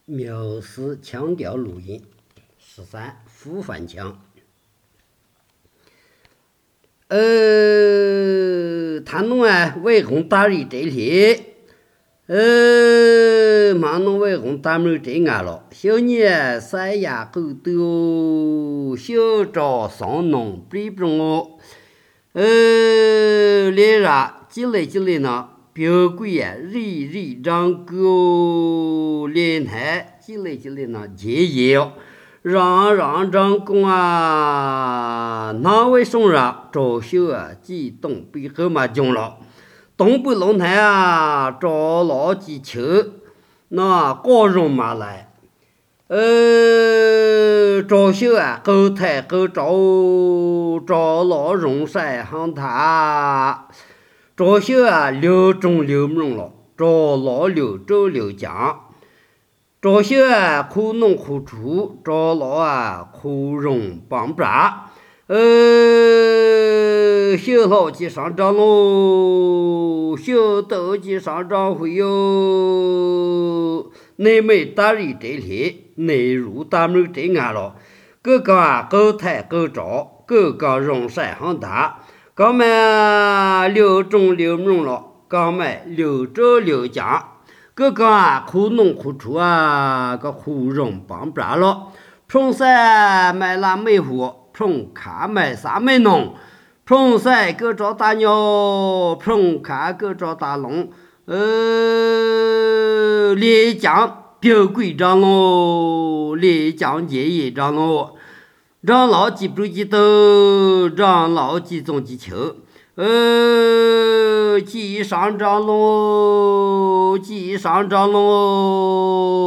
藐视腔调录音。13. 复反腔。他弄外公打人这里，妈弄外公打门这俺了，小年三牙狗都小招上弄不不我，连ra积累呢，表贵呀，日让狗连台积累呢，节约。让公啊，哪位送上招秀啊，激动背后嘛中了，东北龙台啊，找老几球，那高容马来，招秀啊，后台后找老容晒行他，招秀啊，六中六梦了，找老六周六讲。招秀啊，苦弄苦出；招老啊，苦容帮bra小老鸡上涨喽，小豆鸡上涨会哟。内没打人这里，内入大门这俺了。各个啊，高台高招，各个容晒行大。刚买六中六梦了，刚买六周六讲。个个啊，苦弄苦出啊，个苦容帮bra了。从三买拉美户，从卡买啥没弄。从三个找大鸟，从卡个找大龙，连江表贵张喽，连江节也张喽，让老几不记都，让老几总几球，几上张喽，